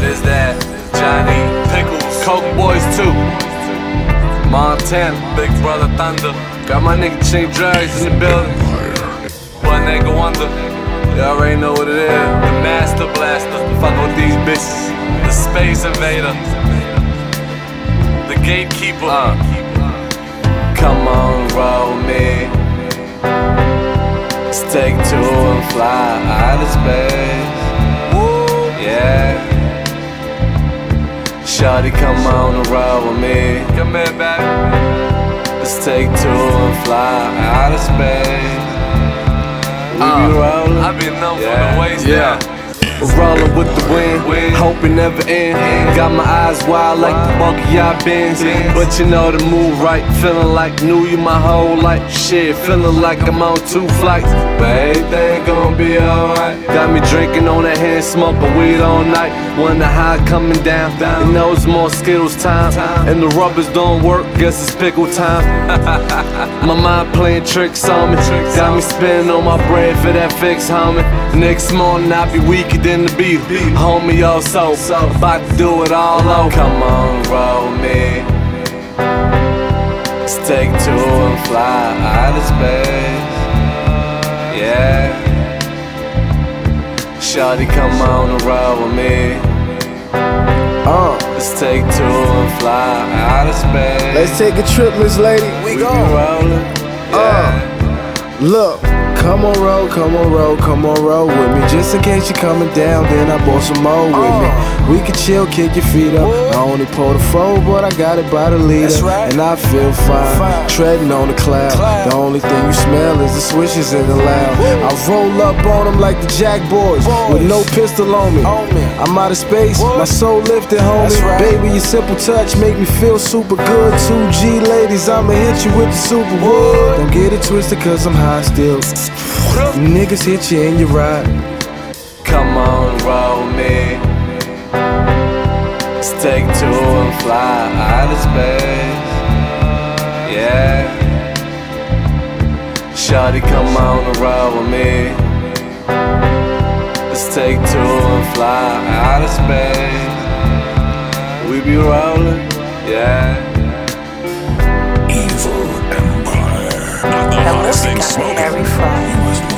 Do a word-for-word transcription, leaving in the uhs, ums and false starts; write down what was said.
There's that Johnny Pickles, Coke Boys too. Montana, Big Brother Thunder. Got my nigga Chink Drags in the building. One nigga Wonder. Y'all already know what it is. The Master Blaster. Fuck with these bitches. The Space Invader. The Gatekeeper. Uh. Come on, roll me. Let's take two and fly out of space. Woo. Yeah. Shawty, come on and roll with me. Come here, baby. Let's take two and fly out of space. We uh, be rollin'. I be known yeah. for the waist, yeah. Rollin' with the wind, hope it never end. Got my eyes wide like the bulk of y'all bends. But you know the move right, feeling like knew you my whole life. Shit, feeling like I'm on two flights, but everything gon' be alright. Got me drinking on that hand, smoking weed all night. Wonder how it coming down. You know it's more Skittles time, and the rubbers don't work, guess it's pickle time. My mind playing tricks on me, got me spinning on my bread for that fix, homie. Next morning I be weaker than the beat, homie, also about to do it all over. Come on, roll me. Let's take two and fly out of space. Yeah. Shawty, come on and roll with me. Uh, let's take two and fly out of space. Let's take a trip, Miss Lady. We, we go rollin'. Yeah. Uh, look. Come on, roll, come on, roll, come on, roll with me. Just in case you're coming down, then I bought some more with me. We can chill, kick your feet up. I only pour the four, but I got it by the liter. And I feel fine, treading on the cloud. The only thing you smell is the swishes in the loud. I roll up on them like the Jack Boys, with no pistol on me. I'm out of space, my soul lifted, homie. Baby, your simple touch make me feel super good. two G ladies, I'ma hit you with the super wood. Don't get it twisted, cause I'm high still. Niggas hit you in your ride. Come on, roll me. Let's take two and fly out of space. Yeah. Shawty, come on and roll with me. Let's take two and fly out of space. We be rollin', yeah. Evil Empire. Not the hottest thing smoking.